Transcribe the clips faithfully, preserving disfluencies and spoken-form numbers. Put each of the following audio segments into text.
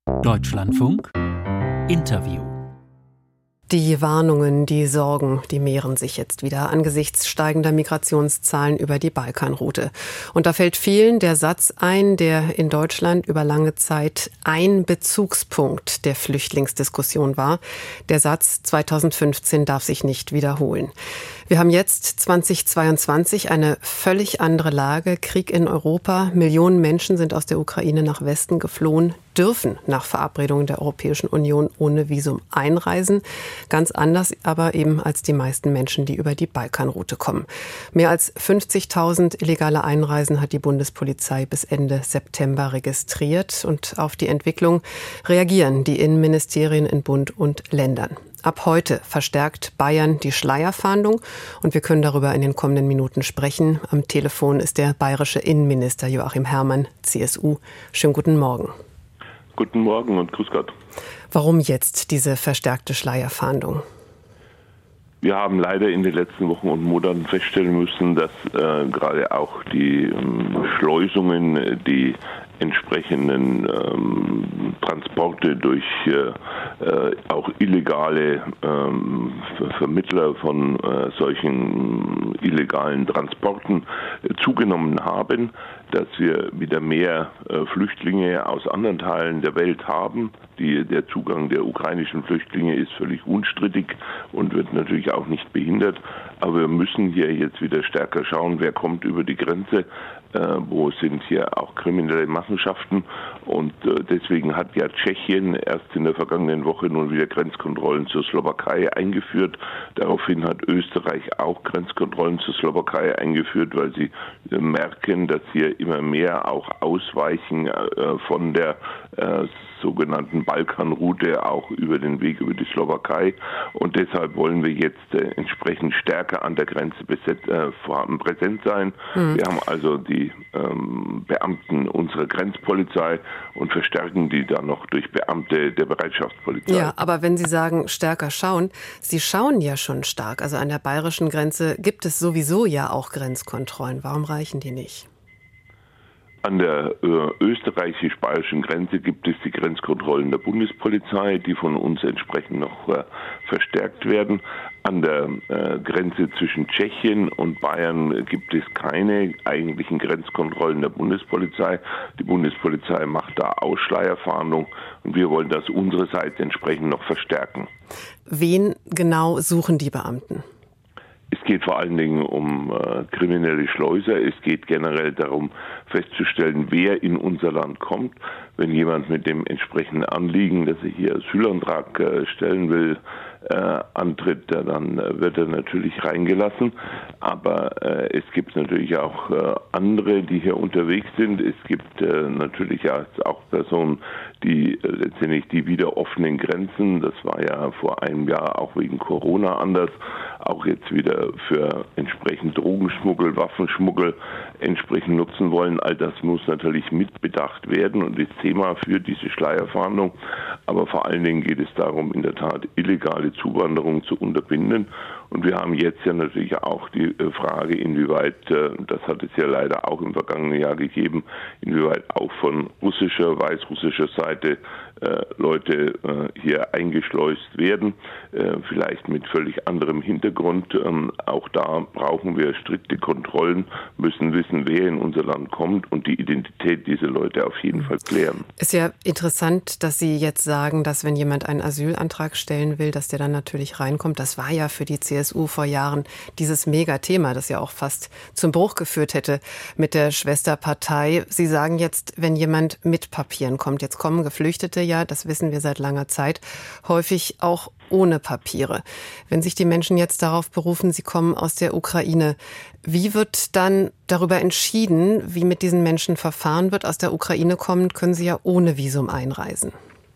Deutschlandfunk Interview. Die Warnungen, die Sorgen, die mehren sich jetzt wieder angesichts steigender Migrationszahlen über die Balkanroute. Und da fällt vielen der Satz ein, der in Deutschland über lange Zeit ein Bezugspunkt der Flüchtlingsdiskussion war. Der Satz zweitausendfünfzehn darf sich nicht wiederholen. Wir haben jetzt zweitausendzweiundzwanzig eine völlig andere Lage. Krieg in Europa. Millionen Menschen sind aus der Ukraine nach Westen geflohen, dürfen nach Verabredungen der Europäischen Union ohne Visum einreisen. Ganz anders aber eben als die meisten Menschen, die über die Balkanroute kommen. Mehr als fünfzigtausend illegale Einreisen hat die Bundespolizei bis Ende September registriert. Und auf die Entwicklung reagieren die Innenministerien in Bund und Ländern. Ab heute verstärkt Bayern die Schleierfahndung und wir können darüber in den kommenden Minuten sprechen. Am Telefon ist der bayerische Innenminister Joachim Herrmann, C S U. Schönen guten Morgen. Guten Morgen und grüß Gott. Warum jetzt diese verstärkte Schleierfahndung? Wir haben leider in den letzten Wochen und Monaten feststellen müssen, dass äh, gerade auch die ähm, Schleusungen, die entsprechenden ähm, Transporte durch äh, äh, auch illegale ähm, Vermittler von äh, solchen illegalen Transporten äh, zugenommen haben, dass wir wieder mehr äh, Flüchtlinge aus anderen Teilen der Welt haben. Die, der Zugang der ukrainischen Flüchtlinge ist völlig unstrittig und wird natürlich auch nicht behindert. Aber wir müssen hier jetzt wieder stärker schauen, wer kommt über die Grenze, äh, wo sind hier auch kriminelle Machenschaften. Und äh, deswegen hat ja Tschechien erst in der vergangenen Woche nun wieder Grenzkontrollen zur Slowakei eingeführt. Daraufhin hat Österreich auch Grenzkontrollen zur Slowakei eingeführt, weil sie äh, merken, dass hier immer mehr auch ausweichen äh, von der äh, sogenannten Balkanroute auch über den Weg über die Slowakei. Und deshalb wollen wir jetzt äh, entsprechend stärker an der Grenze beset, äh, präsent sein. Mhm. Wir haben also die ähm, Beamten unserer Grenzpolizei und verstärken die dann noch durch Beamte der Bereitschaftspolizei. Ja, aber wenn Sie sagen, stärker schauen, Sie schauen ja schon stark. Also an der bayerischen Grenze gibt es sowieso ja auch Grenzkontrollen. Warum reichen die nicht? An der äh, österreichisch-bayerischen Grenze gibt es die Grenzkontrollen der Bundespolizei, die von uns entsprechend noch äh, verstärkt werden. An der äh, Grenze zwischen Tschechien und Bayern gibt es keine eigentlichen Grenzkontrollen der Bundespolizei. Die Bundespolizei macht da Ausschleierfahndung und wir wollen das unsere Seite entsprechend noch verstärken. Wen genau suchen die Beamten? Es geht vor allen Dingen um äh, kriminelle Schleuser. Es geht generell darum, festzustellen, wer in unser Land kommt. Wenn jemand mit dem entsprechenden Anliegen, dass er hier Asylantrag äh, stellen will, äh, antritt, dann äh, wird er natürlich reingelassen. Aber äh, es gibt natürlich auch äh, andere, die hier unterwegs sind. Es gibt äh, natürlich auch Personen, die äh, letztendlich die wieder offenen Grenzen, das war ja vor einem Jahr auch wegen Corona anders, auch jetzt wieder für entsprechend Drogenschmuggel, Waffenschmuggel entsprechend nutzen wollen. All das muss natürlich mitbedacht werden und ist Thema für diese Schleierfahndung. Aber vor allen Dingen geht es darum, in der Tat illegale Zuwanderung zu unterbinden. Und wir haben jetzt ja natürlich auch die Frage, inwieweit, das hat es ja leider auch im vergangenen Jahr gegeben, inwieweit auch von russischer, weißrussischer Seite äh, Leute äh, hier eingeschleust werden, äh, vielleicht mit völlig anderem Hintergrund. Ähm, auch da brauchen wir strikte Kontrollen, müssen wissen, wer in unser Land kommt und die Identität dieser Leute auf jeden Fall klären. Ist ja interessant, dass Sie jetzt sagen, dass wenn jemand einen Asylantrag stellen will, dass der dann natürlich reinkommt. Das war ja für die C S U vor Jahren dieses Megathema, das ja auch fast zum Bruch geführt hätte mit der Schwesterpartei. Sie sagen jetzt, wenn jemand mit Papieren kommt, jetzt kommen Geflüchtete ja, das wissen wir seit langer Zeit, häufig auch ohne Papiere. Wenn sich die Menschen jetzt darauf berufen, sie kommen aus der Ukraine, wie wird dann darüber entschieden, wie mit diesen Menschen verfahren wird? Aus der Ukraine kommend können sie ja ohne Visum einreisen.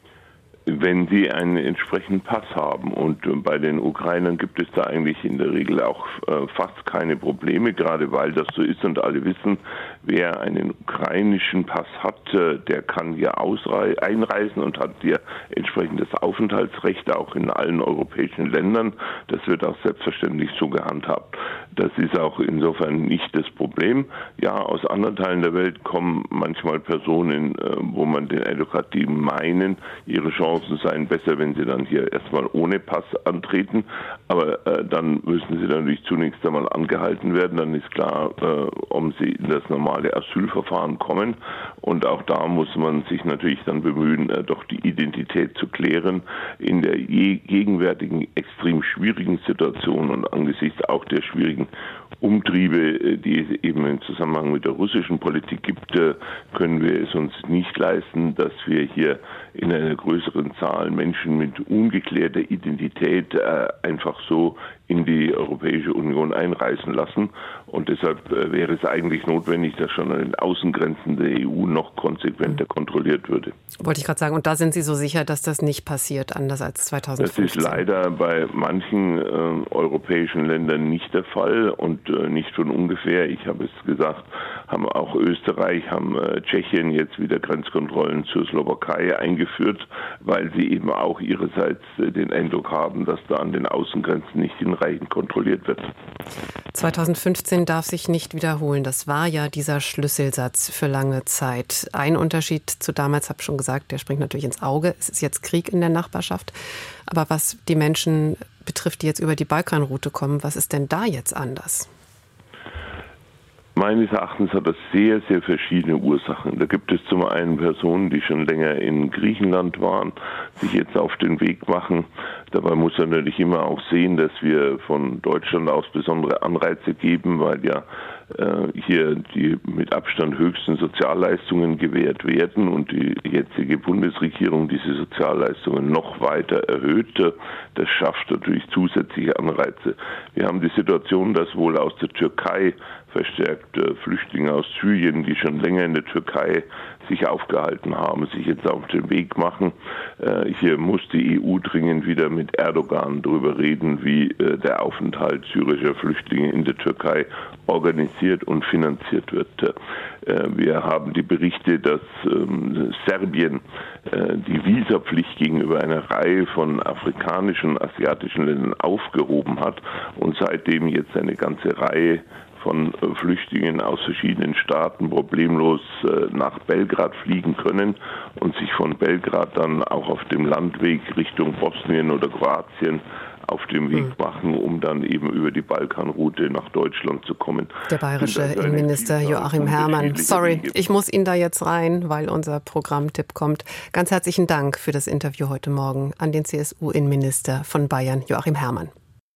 Wenn sie einen entsprechenden Pass haben. Und bei den Ukrainern gibt es da eigentlich in der Regel auch äh, fast keine Probleme, gerade weil das so ist und alle wissen, wer einen ukrainischen Pass hat, der kann hier ausrei- einreisen und hat hier entsprechendes Aufenthaltsrecht auch in allen europäischen Ländern. Das wird auch selbstverständlich so gehandhabt. Das ist auch insofern nicht das Problem. Ja, aus anderen Teilen der Welt kommen manchmal Personen, wo man den Eindruck hat, die meinen, ihre Chancen seien besser, wenn sie dann hier erstmal ohne Pass antreten. Aber äh, dann müssen sie natürlich zunächst einmal angehalten werden. Dann ist klar, äh, ob sie in das normale Asylverfahren kommen. Und auch da muss man sich natürlich dann bemühen, äh, doch die Identität zu klären. In der je gegenwärtigen extrem schwierigen Situation und angesichts auch der schwierigen Umtriebe, die es eben im Zusammenhang mit der russischen Politik gibt, können wir es uns nicht leisten, dass wir hier in einer größeren Zahl Menschen mit ungeklärter Identität äh, einfach so in die Europäische Union einreisen lassen. Und deshalb äh, wäre es eigentlich notwendig, dass schon an den Außengrenzen der E U noch konsequenter kontrolliert würde. Wollte ich gerade sagen. Und da sind Sie so sicher, dass das nicht passiert, anders als zweitausendfünfzehn? Das ist leider bei manchen äh, europäischen Ländern nicht der Fall und äh, nicht von ungefähr. Ich habe es gesagt, haben auch Österreich, haben äh, Tschechien jetzt wieder Grenzkontrollen zur Slowakei eingeführt, weil sie eben auch ihrerseits äh, den Eindruck haben, dass da an den Außengrenzen nicht hinreichend kontrolliert wird. zweitausendfünfzehn darf sich nicht wiederholen. Das war ja dieser Schlüsselsatz für lange Zeit. Ein Unterschied zu damals, habe ich schon gesagt, der springt natürlich ins Auge. Es ist jetzt Krieg in der Nachbarschaft. Aber was die Menschen betrifft, die jetzt über die Balkanroute kommen, was ist denn da jetzt anders? Meines Erachtens hat das sehr, sehr verschiedene Ursachen. Da gibt es zum einen Personen, die schon länger in Griechenland waren, sich jetzt auf den Weg machen. Dabei muss man natürlich immer auch sehen, dass wir von Deutschland aus besondere Anreize geben, weil ja äh, hier die mit Abstand höchsten Sozialleistungen gewährt werden und die jetzige Bundesregierung diese Sozialleistungen noch weiter erhöht. Das schafft natürlich zusätzliche Anreize. Wir haben die Situation, dass wohl aus der Türkei verstärkt äh, Flüchtlinge aus Syrien, die schon länger in der Türkei sich aufgehalten haben, sich jetzt auf den Weg machen. Äh, hier muss die E U dringend wieder mit Erdogan darüber reden, wie äh, der Aufenthalt syrischer Flüchtlinge in der Türkei organisiert und finanziert wird. Äh, wir haben die Berichte, dass ähm, Serbien äh, die Visapflicht gegenüber einer Reihe von afrikanischen und asiatischen Ländern aufgehoben hat und seitdem jetzt eine ganze Reihe von Flüchtlingen aus verschiedenen Staaten problemlos äh, nach Belgrad fliegen können und sich von Belgrad dann auch auf dem Landweg Richtung Bosnien oder Kroatien auf dem Weg machen, um dann eben über die Balkanroute nach Deutschland zu kommen. Der bayerische Innenminister Joachim Herrmann. Sorry, ich muss Ihnen da jetzt rein, weil unser Programmtipp kommt. Ganz herzlichen Dank für das Interview heute Morgen an den C S U-Innenminister von Bayern, Joachim Herrmann.